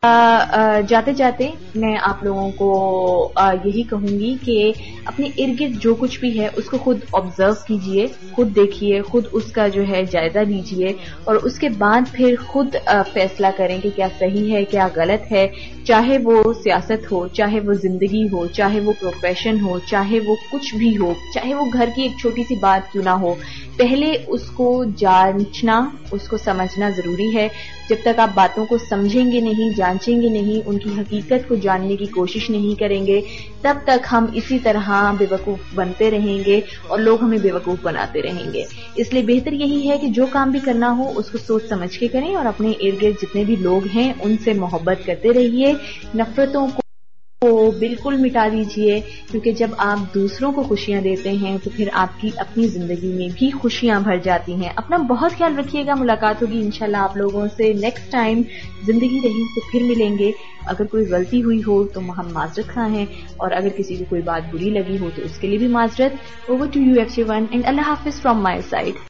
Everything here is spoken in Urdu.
جاتے جاتے میں آپ لوگوں کو یہی کہوں گی کہ اپنے ارد گرد جو کچھ بھی ہے اس کو خود آبزرو کیجئے، خود دیکھیے، خود اس کا جو ہے جائزہ لیجئے اور اس کے بعد پھر خود فیصلہ کریں کہ کیا صحیح ہے کیا غلط ہے، چاہے وہ سیاست ہو، چاہے وہ زندگی ہو، چاہے وہ پروفیشن ہو، چاہے وہ کچھ بھی ہو، چاہے وہ گھر کی ایک چھوٹی سی بات کیوں نہ ہو، پہلے اس کو جانچنا، اس کو سمجھنا ضروری ہے۔ جب تک آپ باتوں کو سمجھیں گے نہیں، جانچیں گے نہیں، ان کی حقیقت کو جاننے کی کوشش نہیں کریں گے، تب تک ہم اسی طرح بے وقوف بنتے رہیں گے اور لوگ ہمیں بے وقوف بناتے رہیں گے۔ اس لیے بہتر یہی ہے کہ جو کام بھی کرنا ہو اس کو سوچ سمجھ کے کریں اور اپنے ارد گرد جتنے بھی لوگ ہیں ان سے محبت کرتے رہیے، نفرتوں کو بالکل مٹا دیجئے، کیونکہ جب آپ دوسروں کو خوشیاں دیتے ہیں تو پھر آپ کی اپنی زندگی میں بھی خوشیاں بھر جاتی ہیں۔ اپنا بہت خیال رکھیے گا، ملاقات ہوگی انشاءاللہ آپ لوگوں سے نیکسٹ ٹائم، زندگی رہی تو پھر ملیں گے۔ اگر کوئی غلطی ہوئی ہو تو ہم معذرت خواہ ہیں، اور اگر کسی کو کوئی بات بری لگی ہو تو اس کے لیے بھی معذرت۔ Over to you FJ1 and اللہ حافظ فرام مائی سائڈ۔